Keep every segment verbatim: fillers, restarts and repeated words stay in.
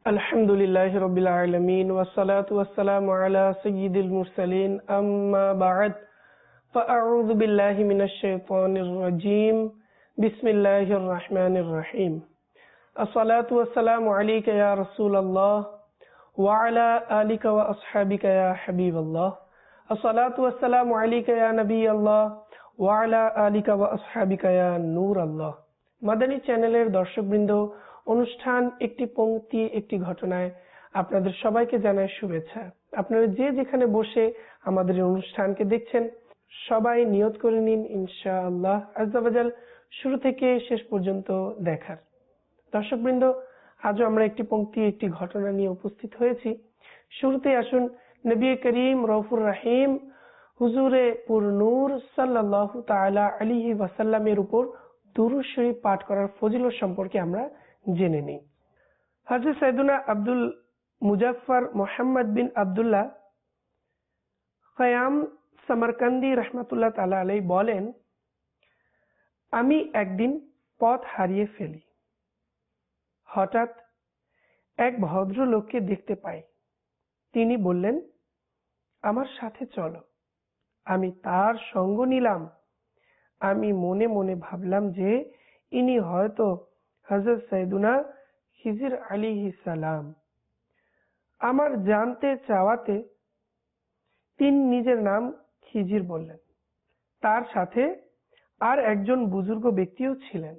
আলহামদুলিল্লাহি রাব্বিল আলামিন ওয়াসসালাতু ওয়াসসালামু আলা সাইয়্যিদিল মুরসালিন আম্মা বা'দ ফাআউযু বিল্লাহি মিনাশ শাইতানির রাজীম বিসমিল্লাহির রাহমানির রহিম আসসালাতু ওয়াসসালামু আলাইকা ইয়া রাসূলুল্লাহ ওয়া আলা আলিকা ওয়া আসহাবিকা ইয়া হাবিবাল্লাহ আসসালাতু ওয়াসসালামু আলাইকা ইয়া নবিয়াল্লাহ ওয়া আলা আলিকা ওয়া আসহাবিকা ইয়া নূরাল্লাহ। মাদানী চ্যানেলের দর্শকবৃন্দ, অনুষ্ঠান একটি পংক্তি একটি ঘটনায় আপনাদের সবাইকে জানাই শুভেচ্ছা। আপনারা যে যেখানে বসে আমাদের এই অনুষ্ঠানকে দেখছেন সবাই নিয়ত করে নিন ইনশাআল্লাহ আজ্জা ওয়া জাল শুরু থেকে শেষ পর্যন্ত দেখার। দর্শকবৃন্দ, আজও আমরা একটি পংক্তি একটি ঘটনা নিয়ে উপস্থিত হয়েছি। শুরুতে আসুন নবী করিম রউফুর রহিম হুজুরে পুর নূর সাল্লাল্লাহু তাআলা আলাইহি ওয়াসাল্লামের উপর দুরূদ শরীফ পাঠ করার ফজিলত সম্পর্কে আমরা জেনে নেই। হযরত সাইয়েদুনা আব্দুল মুজাফফর মুহাম্মদ বিন আব্দুল্লাহ খায়াম সামারকান্দি রাহমাতুল্লাহ তাআলা আলাইহি বলেন, আমি একদিন পথ হারিয়ে ফেলি। হঠাৎ এক ভদ্রলোককে দেখতে পাই। তিনি বললেন, আমার সাথে চলো। আমি তার সঙ্গ নিলাম। আমি মনে মনে ভাবলাম যে ইনি হয়তো হযরত সাইয়েদুনা খিজির আলাইহিস সালাম। আমার জানতে চাওয়াতে তিনি নিজের নাম খিজির বললেন। তার সাথে আর একজন বুজুর্গ ব্যক্তিও ছিলেন।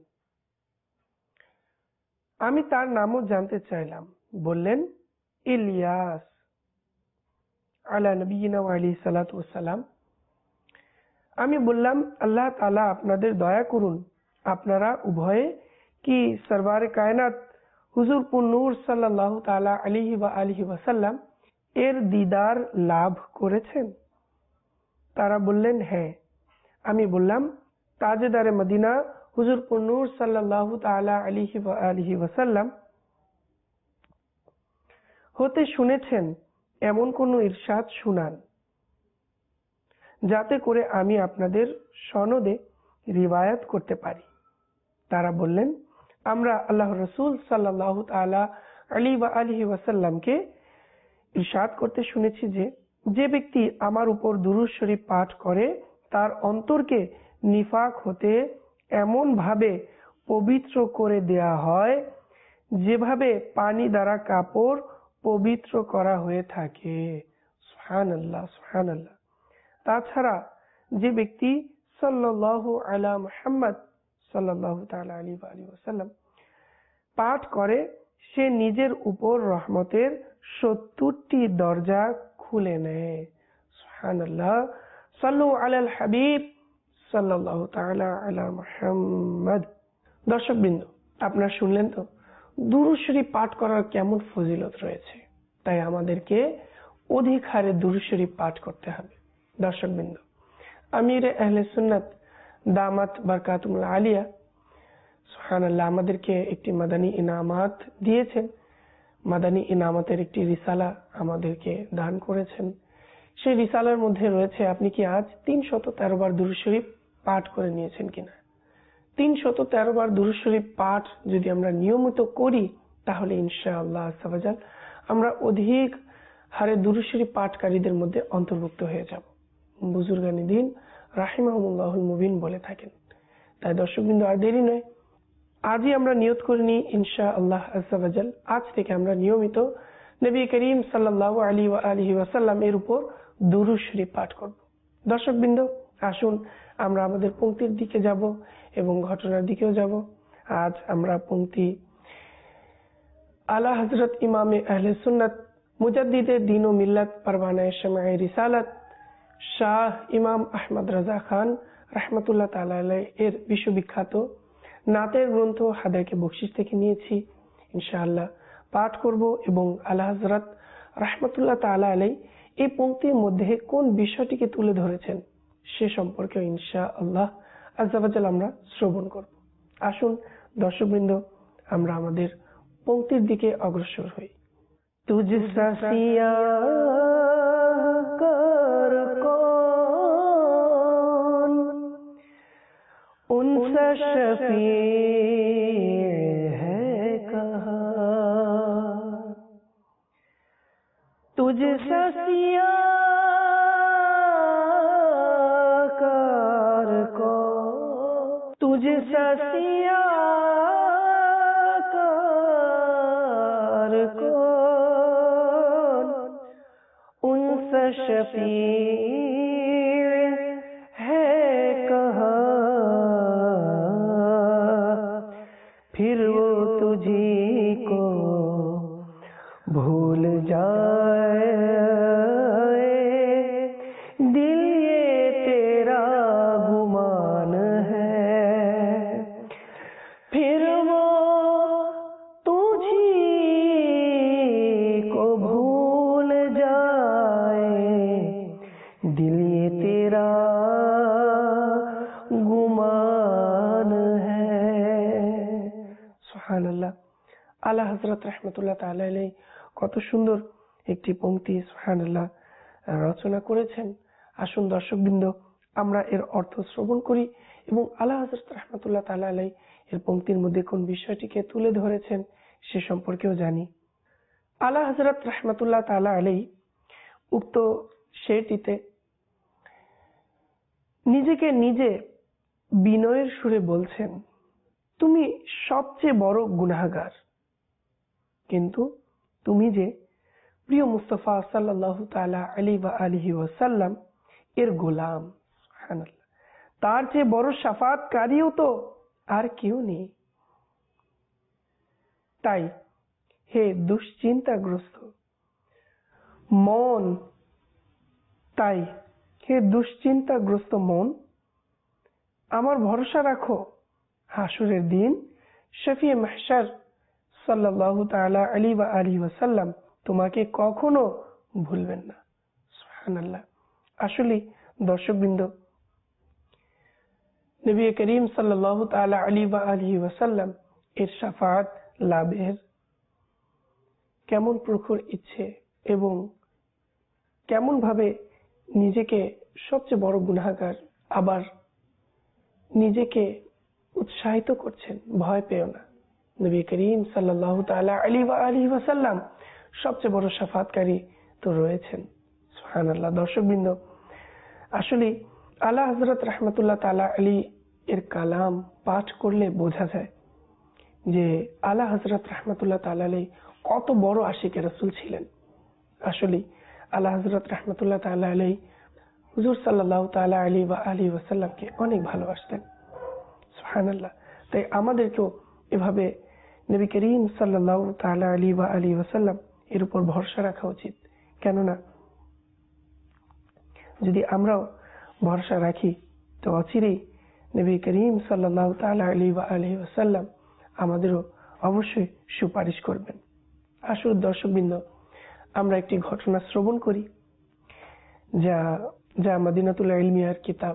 আমি তার নামও জানতে চাইলাম। বললেন, ইলিয়াস আলা নবিয়িনা ওয়া আলাইহিস সালাতু ওয়াস সালাম। আমি বললাম, আল্লাহ তাআলা আপনাদের দয়া করুন, আপনারা উভয়ে কি সরওয়ারে কায়নাত হুজুর পুর নূর সাল্লাল্লাহু তাআলা আলাইহি ওয়া আলিহি ওয়াসাল্লাম এর দিদার লাভ করেছেন? তারা বললেন, হ্যাঁ। আমি বললাম, তাজেদারে মদিনা হুজুর পুর নূর সাল্লাল্লাহু তাআলা আলাইহি ওয়া আলিহি ওয়াসাল্লাম হতে শুনেছেন এমন কোন ইরশাদ শুনান যাতে করে আমি আপনাদের সনদে রিওয়ায়াত করতে পারি। তারা বললেন, আমরা আল্লাহর রাসূল সাল্লাল্লাহু তাআলা আলাইহি ওয়া আলিহি ওয়াসাল্লামকে ইরশাদ করতে শুনেছি যে যে ব্যক্তি আমার উপর দুরূদ শরীফ পাঠ করে তার অন্তরকে নিফাক হতে এমন ভাবে পবিত্র করে দেয়া হয় যেভাবে পানি দ্বারা কাপড় পবিত্র করা হয়ে থাকে। সুবহানাল্লাহ সুবহানাল্লাহ। তাছাড়া যে ব্যক্তি সাল্লাল্লাহু আলা মুহাম্মদ সাল্লাল্লাহু তাআলা আলাইহি ওয়া আলিহি ওয়াসাল্লাম পাঠ করে সে নিজের উপর রহমতের সত্তরটি দরজা খুলে নেয়। সুবহানাল্লাহ। সাল্লু আলাল হাবিব সাল্লাল্লাহু তাআলা আলা মুহাম্মদ। দর্শকবৃন্দ, আপনারা শুনলেন তো দুরূদ শরীফ পাঠ করার কেমন ফজিলত রয়েছে। তাই আমাদেরকে অধিক হারে দুরূদ শরীফ পাঠ করতে হবে। দর্শকবৃন্দ, আমিরে আহলে সুন্নাত দামাত বারকাতুল আলিয়া সুবহানাল্লাহ আমাদেরকে একটি মাদানী ইনামাত দিয়েছেন। মাদানী ইনামাতের একটি রিসালা আমাদেরকে দান করেছেন। সেই রিসালার মধ্যে রয়েছে আপনি কি আজ তিনশত তেরো বার দুরূদ শরীফ পাঠ করে নিয়েছেন কিনা। তিনশত তেরো বার দুরূদ শরীফ পাঠ যদি আমরা নিয়মিত করি তাহলে ইনশাআল্লাহ আজ্জা ওয়া জাল আমরা অধিক হারে দুরূদ শরীফ পাঠকারীদের মধ্যে অন্তর্ভুক্ত হয়ে যাব। বুজুর্গানি দিন রাহিমাহুমুল্লাহুল মুবিন বলে থাকেন। তাই দর্শকবৃন্দ, আর দেরি নয়, আজই আমরা নিয়ত করে নিই ইনশাআল্লাহ আজ্জা ওয়া জাল আজ থেকে আমরা নিয়মিত নবী করিম সাল্লাল্লাহু আলাইহি ওয়া আলিহি ওয়াসাল্লাম এর উপর দুরূদ শরীফ পাঠ করব। দর্শকবৃন্দ, আসুন আমরা আমাদের পংক্তির দিকে যাব এবং ঘটনার দিকেও যাব। আজ আমরা পংক্তি আলা হযরত ইমামে আহলে সুন্নাত মুজাদ্দিদে দ্বীন ও মিল্লাত পারওয়ানায়ে শামঈ রিসালাত শাহ ইমাম আহমদ রাজা খান রাহমাতুল্লাহ তাআলা আলাইহি এর বিশ্ববিখ্যাত নাতের গ্রন্থ হাদায়াকে বকশিশ থেকে নিয়েছি। ইনশাআল্লাহ পাঠ করব এবং আলা হযরত রাহমাতুল্লাহ তাআলা আলাইহি এই পংক্তির মধ্যে কোন বিষয়টিকে তুলে ধরেছেন সে সম্পর্কে ইনশাআল্লাহ আজ্জা ওয়া জাল আমরা শ্রবণ করব। আসুন দর্শকবৃন্দ, আমরা আমাদের পংক্তির দিকে অগ্রসর হই। তুঝসা সিয়া কর কौन उनसा शफी है कहाँ तुझे ससिया कर को तुझे ससिया कर को उनसे शफी है कहाँ फिर वो तुझी को भूल जाए दिल ये तेरा गुमान है फिर वो तुझी को भूल जाए दिल ये तेरा गुमान है। सुबहानाल्लाह। আলা হযরত রাহমাতুল্লাহ তাআলা আলাইহি কত সুন্দর একটি পংক্তি সুবহানাল্লাহ রচনা করেছেন। আসুন দর্শকবৃন্দ আমরা এর অর্থ শ্রবণ করি এবং আলা হযরত রাহমাতুল্লাহ তাআলা আলাইহি এর পংক্তির মধ্যে কোন বিষয়টিকে তুলে ধরেছেন সে সম্পর্কেও জানি। আলা হযরত রাহমাতুল্লাহ তাআলা আলাইহি উক্ত শেরটিতে নিজেকে নিজে বিনয়ের সুরে বলছেন, তুমি সবচেয়ে বড় গুনাহগার, কিন্তু তুমি যে প্রিয় মুস্তাফা সাল্লাল্লাহু তাআলা আলাইহি ওয়া আলিহি ওয়াসাল্লাম এর গোলাম, সুবহানাল্লাহ, তার চেয়ে বড় শাফাআতকারীও তো আর কেউ নেই। তাই হে দুশ্চিন্তাগ্রস্ত মন তাই হে দুশ্চিন্তাগ্রস্ত মন আমার ভরসা রাখো, হাসরের দিন শফিয়ে মাহশার সাল্লাল্লাহু তাআলা আলাইহি ওয়া আলিহি ওয়াসাল্লাম তোমাকে কখনো ভুলবেন না। সুবহানাল্লাহ। আসলে দর্শকবৃন্দ নবী করিম সাল্লাল্লাহু তাআলা আলাইহি ওয়া আলিহি ওয়াসাল্লাম এর শাফাআত লাভের কেমন প্রখর ইচ্ছে এবং কেমন ভাবে নিজেকে সবচেয়ে বড় গুনাহগার আবার নিজেকে উৎসাহিত করছেন, ভয় পেও না, নবী করিম সাল্লাল্লাহু তাআলা আলাইহি ওয়া আলিহি ওয়াসাল্লাম সবচেয়ে বড় শাফাআতকারী তো রয়েছেন। সুবহানাল্লাহ। দর্শকবৃন্দ আসলে আলা হযরত রাহমাতুল্লাহ তাআলা আলাইহি এর কালাম পাঠ করলে বোঝা যায় যে আলা হযরত রাহমাতুল্লাহ তাআলা আলাইহি কত বড় আশিকে রাসূল ছিলেন। আসলে আলা হযরত রাহমাতুল্লাহ তাআলা আলাইহি হুজুর সাল্লাল্লাহু তাআলা আলাইহি ওয়া আলিহি ওয়াসাল্লামকে অনেক ভালোবাসতেন। সুবহানাল্লাহ। তাই আমাদেরকেও এভাবে নবী করিম সাল্লাল্লাহু তাআলা আলাইহি ওয়া আলিহি ওয়াসাল্লাম এর উপর ভরসা রাখা উচিত। কেননা যদি আমরাও ভরসা রাখি তো অচিরেই নবী করিম সাল্লাল্লাহু তাআলা আলাইহি ওয়া আলিহি ওয়াসাল্লাম আমাদেরও অবশ্যই সুপারিশ করবেন। আসুন দর্শকবৃন্দ আমরা একটি ঘটনা শ্রবণ করি যা যা মদিনাতুল ইলমিয়ার কিতাব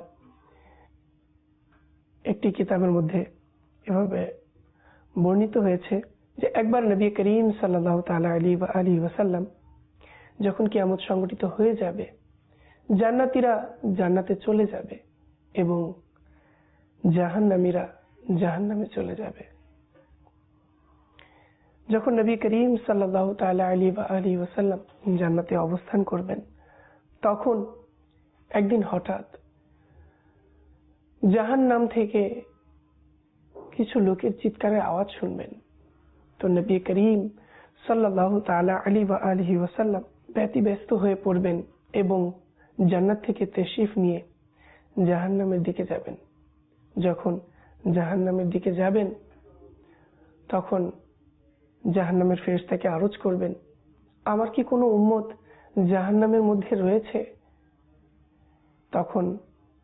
একটি কিতাবের মধ্যে এভাবে বর্ণিত হয়েছে যে একবার নবী করিম সাল্লাল্লাহু তাআলা আলাইহি ওয়া আলিহি ওয়াসাল্লাম যখন কিয়ামত সংঘটিত হয়ে যাবে, জান্নাতীরা জান্নাতে চলে যাবে এবং জাহান্নামীরা জাহান্নামে চলে যাবে। যখন নবী করিম সাল্লাল্লাহু তাআলা আলাইহি ওয়া আলিহি ওয়াসাল্লাম জান্নাতে অবস্থান করবেন তখন একদিন হঠাৎ জাহান্নাম থেকে কিছু লোকের চিৎকারের আওয়াজ শুনবেন। তো নবী করিম সাল্লাল্লাহু তাআলা আলাইহি ওয়া আলিহি ওয়াসাল্লাম ব্যতিব্যস্ত হয়ে পড়বেন এবং জান্নাত থেকে তাশরিফ নিয়ে জাহান্নামের দিকে যাবেন। যখন জাহান্নামের দিকে যাবেন তখন জাহান্নামের ফেরেশতাকে আরজ করবেন, আমার কি কোনো উম্মত জাহান্নামের মধ্যে রয়েছে? তখন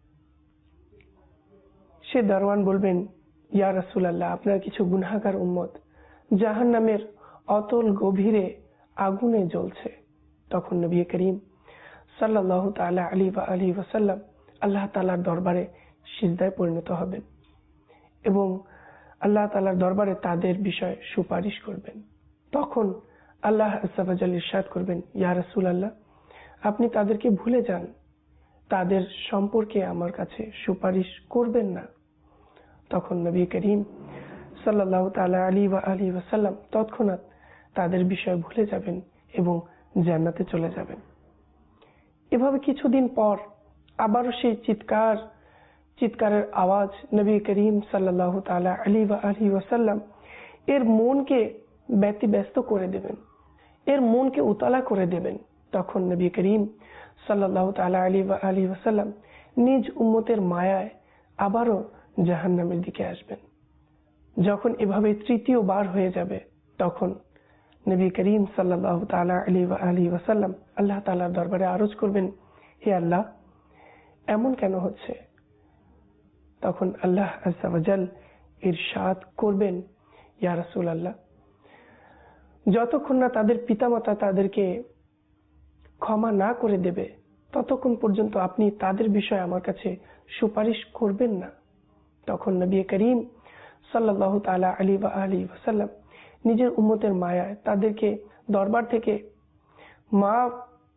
সে দারওয়ান বলবেন, ইয়া রাসূলুল্লাহ, আপনার কিছু গুনাহগার উম্মত জাহান্নামের অতল গভীরে আগুনে জ্বলছে। তখন নবী করিম সাল্লাল্লাহু তাআলা আলাইহি ওয়া আলিহি ওয়াসাল্লাম আল্লাহ তাআলার দরবারে সিজদায় পরিণত হবেন এবং আল্লাহ তাআলার দরবারে তাদের বিষয়ে সুপারিশ করবেন। তখন আল্লাহ আযজা ওয়া জাল্লা ইরশাদ করবেন, ইয়া রাসূলুল্লাহ, আপনি তাদেরকে ভুলে যান, তাদের সম্পর্কে আমার কাছে সুপারিশ করবেন না। তখন নবী করিম সাল্লাল্লাহু তাআলা আলাইহি ওয়া আলিহি ওয়াসাল্লাম তৎক্ষণাৎ তাদের বিষয় ভুলে যাবেন এবং জান্নাতে চলে যাবেন। এভাবে কিছুদিন পর আবারও সেই চিৎকার চিৎকারের আওয়াজ নবী করিম সাল্লাল্লাহু তাআলা আলাইহি ওয়া আলিহি ওয়াসাল্লাম এর মনকে ব্যতিব্যস্ত করে দেবেন, এর মনকে উতলা করে দেবেন। তখন নবী করিম সাল্লাল্লাহু তাআলা আলাইহি ওয়া আলিহি ওয়াসাল্লাম নিজ উম্মতের মায়ায় আবারও জাহান্নামের দিকে আসবেন। যখন এভাবে তৃতীয় বার হয়ে যাবে তখন নবী করিম সাল্লাল্লাহু তাআলা আলাইহি ওয়া আলিহি ওয়াসাল্লাম আল্লাহ তাআলার দরবারে আরজ করবেন, হে আল্লাহ, এমন কেন হচ্ছে? তখন আল্লাহ আযজা ওয়া জাল ইরশাদ করবেন, ইয়া রাসূলুল্লাহ, যতক্ষণ না তাদের পিতামাতা তাদেরকে ক্ষমা না করে দেবে ততক্ষণ পর্যন্ত আপনি তাদের বিষয়ে আমার কাছে সুপারিশ করবেন না। তখন নবী করিম সাল্লাল্লাহু তাআলা আলাইহি ওয়া আলিহি ওয়াসাল্লাম নিজের উম্মতের মায়ায় তাদেরকে দরবার থেকে মাফ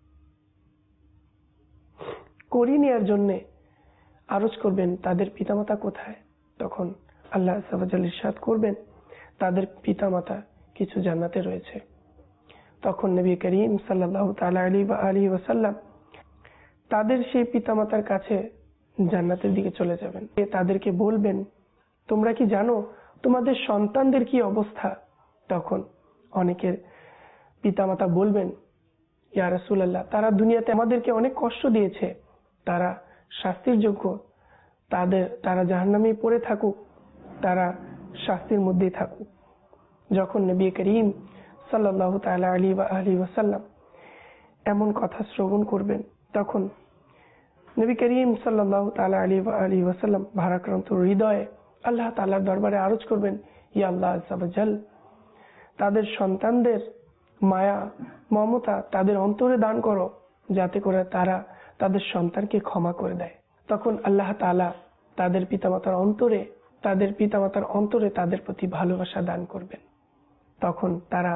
করিয়ে নেওয়ার জন্য আরজ করবেন, তাদের পিতামাতা কোথায়? তখন আল্লাহ আযজা ওয়া জাল ইরশাদ করবেন, তাদের পিতামাতা কিছু জান্নাতে রয়েছে। তখন নবী করিম সাল্লাল্লাহু তাআলা আলাইহি ওয়া আলিহি ওয়াসাল্লাম তাদের সেই পিতামাতার কাছে জান্নাতের দিকে চলে যাবেন। তাদেরকে বলবেন, তোমরা কি জানো তোমাদের সন্তানদের কি অবস্থা? তখন অনেকের পিতামাতা বলবেন, ইয়া রাসূলুল্লাহ, তারা দুনিয়াতে আমাদেরকে অনেক কষ্ট দিয়েছে, তারা শাস্তির যোগ্য, তাদের তারা জাহান্নামে পড়ে থাকুক, তারা শাস্তির মধ্যেই থাকুক। যখন নবী করিম সাল্লাল্লাহু তাআলা আলাইহি ওয়া আলিহি ওয়াসাল্লাম এমন কথা শ্রবণ করবেন তখন নবী করিম সাল্লাল্লাহু তাআলা আলাইহি ওয়া আলিহি ওয়াসাল্লাম ভারাক্রান্ত হৃদয়ে আল্লাহ তাআলার দরবারে আরজ করবেন, ইয়া আল্লাহ আযজা ওয়া জাল, তাদের সন্তানদের মায়া মমতা তাদের অন্তরে দান করো, যাতে করে তারা তাদের সন্তানকে ক্ষমা করে দেয়। তখন আল্লাহ তাআলা তাদের পিতামাতার অন্তরে তাদের পিতামাতার অন্তরে তাদের প্রতি ভালোবাসা দান করবেন। তখন তারা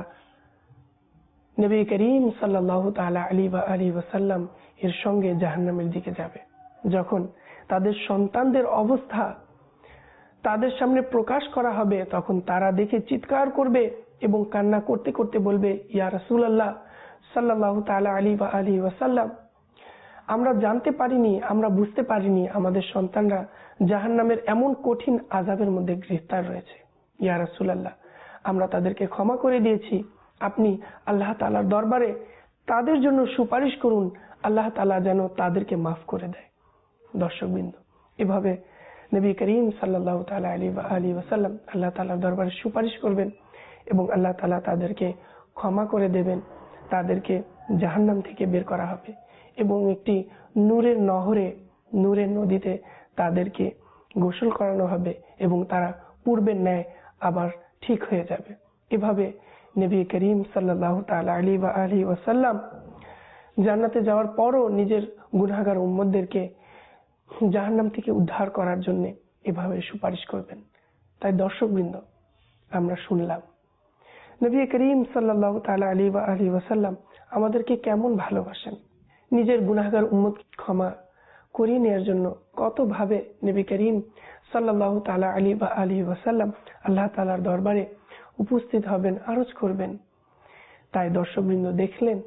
নবী করিম সাল্লাল্লাহু তাআলা আলাইহি ওয়া আলিহি ওয়াসাল্লাম এর সঙ্গে জাহান্নামের দিকে যাবে। যখন তাদের সন্তানদের অবস্থা তাদের সামনে প্রকাশ করা হবে তখন তারা দেখে চিৎকার করবে এবং কান্না করতে করতে বলবে, ইয়া রাসূলুল্লাহ সাল্লাল্লাহু তাআলা আলাইহি ওয়া আলিহি ওয়াসাল্লাম, আমরা জানতে পারিনি, আমরা বুঝতে পারিনি আমাদের সন্তানরা জাহান্নামের এমন কঠিন আযাবের মধ্যে গ্রেফতার রয়েছে। ইয়া রাসূলুল্লাহ, আমরা তাদেরকে ক্ষমা করে দিয়েছি, আপনি আল্লাহ তাআলার দরবারে তাদের জন্য সুপারিশ করুন, আল্লাহ তাআলা যেন তাদেরকে মাফ করে দেয়। দর্শকবৃন্দ, এভাবে নবী করিম সাল্লাল্লাহু তাআলা আলাইহি ওয়া আলিহি ওয়াসাল্লাম আল্লাহ তাআলার দরবারে সুপারিশ করবেন এবং আল্লাহ তাআলা তাদেরকে ক্ষমা করে দেবেন, তাদেরকে জাহান্নাম থেকে বের করা হবে এবং একটি নূরের নহরে নূরের নদীতে তাদেরকে গোসল করানো হবে এবং তারা পূর্বের ন্যায় আবার ঠিক হয়ে যাবে। এভাবে নবী করিম সাল্লাল্লাহু তাআলা আলাইহি ওয়া আলিহি ওয়াসাল্লাম জান্নাতে যাওয়ার পরও নিজের গুনাহগার উম্মতদেরকে জাহান্নাম থেকে উদ্ধার করার জন্য এভাবে সুপারিশ করবেন। তাই দর্শকবৃন্দ, আমরা শুনলাম নবী করিম সাল্লাল্লাহু তাআলা আলাইহি ওয়া আলিহি ওয়াসাল্লাম আমাদেরকে কেমন ভালোবাসেন, নিজের গুনাহগার উম্মত ক্ষমা করিয়ে নেওয়ার জন্য কত ভাবে নবী করিম সাল্লাল্লাহু তাআলা আলাইহি ওয়া আলিহি ওয়াসাল্লাম আল্লাহ তাআলার দরবারে উপস্থিত হবেন, আরজ করবেন। তাই দর্শকবৃন্দ, দেখলেন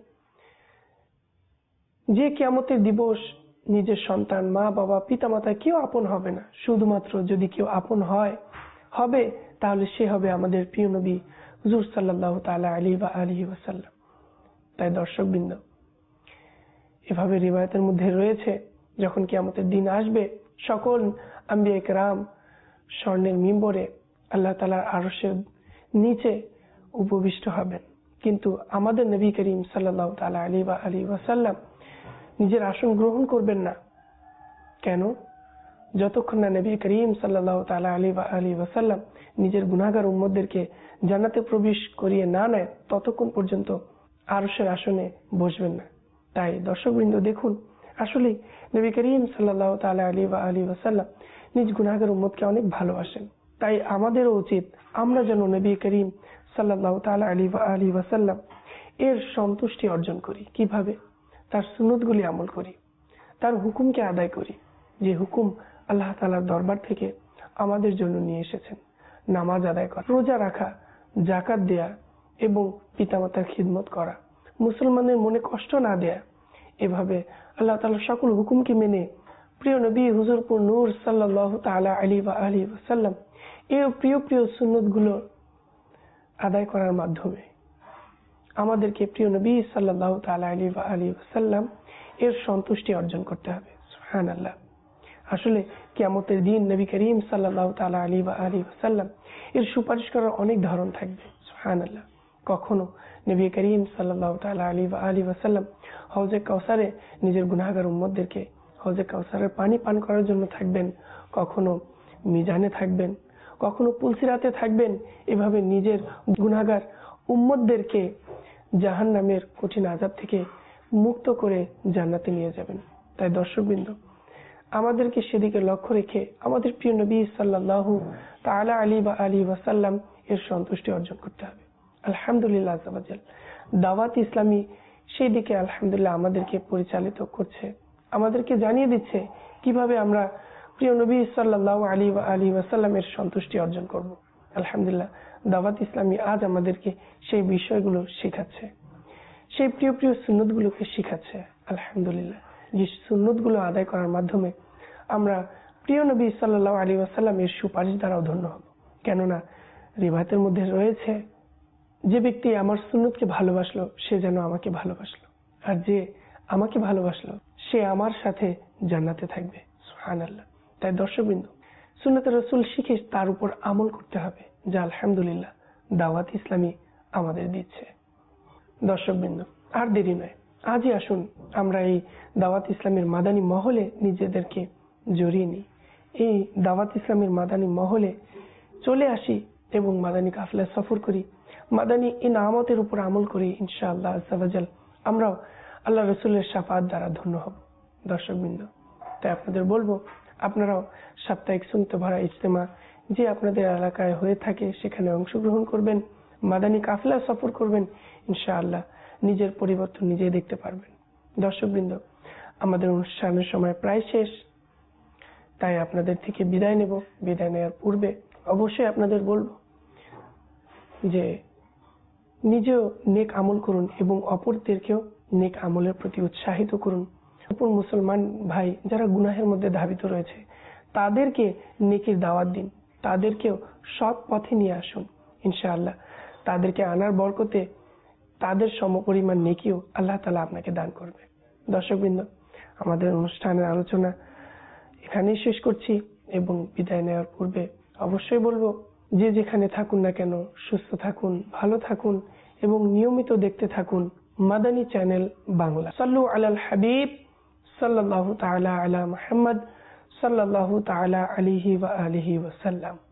যে কিয়ামতের দিবস নিজের সন্তান, মা বাবা, পিতামাতা কেউ আপন হবে না, শুধুমাত্র যদি কেউ আপন হয় হবে তাহলে সে হবে আমাদের প্রিয় নবী হুজুর সাল্লাল্লাহু তাআলা আলাইহি ওয়া আলিহি ওয়াসাল্লাম। তাই দর্শকবৃন্দ, এভাবে রিওয়ায়াতের মধ্যে রয়েছে যখন কিয়ামতের দিন আসবে সকল আম্বিয়া কেরাম স্বর্ণের মিম্বরে আল্লাহ তাআলার আরশের নিচে উপবিষ্ট হবেন, কিন্তু আমাদের নবী করিম সাল্লাল্লাহু তাআলা আলাইহি ওয়া আলিহি ওয়াসাল্লাম নিজের আসন গ্রহণ করবেন না। কেন? যতক্ষণ না নবী করিম সাল্লাল্লাহু তাআলা আলাইহি ওয়া আলিহি ওয়াসাল্লাম নিজের গুনাহগার উম্মতদেরকে জান্নাতে প্রবেশ করিয়ে না নেয় ততক্ষণ পর্যন্ত আরশের আসনে বসবেন না। তাই দর্শকবৃন্দ, দেখুন আসলে নবী করিম সাল্লাল্লাহু তাআলা আলাইহি ওয়া আলিহি ওয়াসাল্লাম নিজ গুনাহগার উম্মতকে অনেক ভালোবাসেন। তাই আমাদেরও উচিত আমরা যেন নবী করিম সাল্লাল্লাহু তাআলা আলাইহি ওয়া আলিহি ওয়াসাল্লাম এর সন্তুষ্টি অর্জন করি। কিভাবে? তার সুন্নতগুলি আমল করি, তার হুকুমকে আদায় করি, যে হুকুম আল্লাহ তাআলার দরবার থেকে আমাদের জন্য নিয়ে এসেছেন। নামাজ আদায় করা, রোজা রাখা, যাকাত দেয়া এবং পিতামাতার খিদমত করা, মুসলমানদের মনে কষ্ট না দেয়া, এভাবে আল্লাহ তাআলার সকল হুকুমকে মেনে প্রিয় নবী হুজুরপুর নূর সাল্লাল্লাহু তাআলা আলাইহি ওয়া আলিহি ওয়াসাল্লাম এই প্রিয় প্রিয় সুন্নতগুলো আদায় করার মাধ্যমে আমাদেরকে প্রিয় নবী সাল্লাল্লাহু তাআলা আলাইহি ওয়া আলিহি ওয়াসাল্লাম এর সন্তুষ্টি অর্জন করতে হবে। সুবহানাল্লাহ। আসলে কিয়ামতের দিন নবী করিম সাল্লাল্লাহু তাআলা আলাইহি ওয়া আলিহি ওয়াসাল্লাম এর সুপারিশ করার অনেক ধরন থাকবে। সুবহানাল্লাহ। কখনো নবী করিম সাল্লাল্লাহু তাআলা আলাইহি ওয়া আলিহি ওয়াসাল্লাম হাউজে কাউসারে নিজের গুনাহগার উম্মতদেরকে হাউজে কাউসারের পানি পান করার জন্য থাকবেন, কখনো মিজানে থাকবেন, কখনো পুলসিরাতে থাকবেন। এভাবে নিজের গুনাহগার উম্মতদেরকে জাহান্নামের কঠিন আযাব থেকে মুক্ত করে জান্নাতে নিয়ে যাবেন। তাই দর্শকবৃন্দ, আমাদেরকে সেদিকে লক্ষ্য রেখে আমাদের প্রিয় নবী সাল্লাল্লাহু তাআলা আলাইহি ওয়া আলিহি ওয়াসাল্লাম এর সন্তুষ্টি অর্জন করতে হবে। আলহামদুলিল্লাহ আযজা ওয়া জাল, দাওয়াত ইসলামী সেই দিকে আলহামদুলিল্লাহ আমাদেরকে পরিচালিত করছে, আমাদেরকে জানিয়ে দিচ্ছে কিভাবে আমরা প্রিয় নবী সাল্লাল্লাহু আলাইহি ওয়া আলিহি ওয়াসাল্লামের সন্তুষ্টি অর্জন করব। আলহামদুলিল্লাহ দাওয়াত ইসলামী আজ আমাদেরকে সেই বিষয়গুলো শেখাচ্ছে, সেই প্রিয় প্রিয় সুন্নতগুলোকে শেখাচ্ছে। আলহামদুলিল্লাহ, যে সুন্নতগুলো আদায় করার মাধ্যমে আমরা প্রিয় নবী সাল্লাল্লাহু আলাইহি ওয়াসাল্লামের সুপারিশ দ্বারাও ধন্য হব। কেননা রিওয়ায়াতের মধ্যে রয়েছে, যে ব্যক্তি আমার সুন্নতকে ভালোবাসলো সে যেন আমাকে ভালোবাসলো, আর যে আমাকে ভালোবাসলো সে আমার সাথে জান্নাতে থাকবে। সুবহানাল্লাহ। তাই দর্শকবৃন্দ, সুন্নতে রাসূল শিখে তার উপর আমল করতে হবে, যা আলহামদুলিল্লাহ দাওয়াত ইসলামী আমাদের দিচ্ছে। দর্শকবৃন্দ, আর দেরি নয়, আজই আসুন আমরা এই দাওয়াত ইসলামের মাদানী মহলে নিজেদেরকে জড়িয়ে নিই। এই দাওয়াত ইসলামের মাদানী মহলে চলে আসি এবং মাদানী কাফেলা সফর করি, মাদানী ইনামতের উপর আমল করি। ইনশাআল্লাহ আযজা ওয়া জাল আমরাও আল্লাহ রাসূলের শাফাআত দ্বারা ধন্য হব। দর্শকবৃন্দ, তাই আপনাদের বলবো, আপনারাও সাপ্তাহিক সুন্নত ভরা ইজতেমা যে আপনাদের এলাকায় হয়ে থাকে সেখানে অংশগ্রহণ করবেন, মাদানী কাফেলা সফর করবেন। ইনশাআল্লাহ নিজের পরিবর্তন নিজেই দেখতে পারবেন। দর্শকবৃন্দ, আমাদের অনুষ্ঠানের সময় প্রায় শেষ, তাই আপনাদের থেকে বিদায় নেব। বিদায় নেওয়ার পূর্বে অবশ্যই আপনাদের বলবো যে নিজেও নেক আমল করুন এবং অপরদেরকেও নেক আমলের প্রতি উৎসাহিত করুন। অপর মুসলমান ভাই যারা গুনাহের মধ্যে ধাবিত রয়েছে তাদেরকে নেকির দাওয়াত দিন, তাদেরকেও সৎ পথে নিয়ে আসুন। ইনশাআল্লাহ তাদেরকে আনার বরকতে তাদের সমপরিমাণ নেকিও আল্লাহ তাআলা আপনাকে দান করবে। দর্শকবৃন্দ, আমাদের অনুষ্ঠানের আলোচনা এখানেই শেষ করছি এবং বিদায় নেওয়ার পূর্বে অবশ্যই বলবো, যে যেখানে থাকুন না কেন সুস্থ থাকুন, ভালো থাকুন এবং নিয়মিত দেখতে থাকুন মাদানী চ্যানেল বাংলা। সাল্লু আলাল হাবিব সাল্লাল্লাহু তাআলা আলা মুহাম্মদ সাল্লাল্লাহু তাআলা আলাইহি ওয়া আলিহি ওয়াসাল্লাম।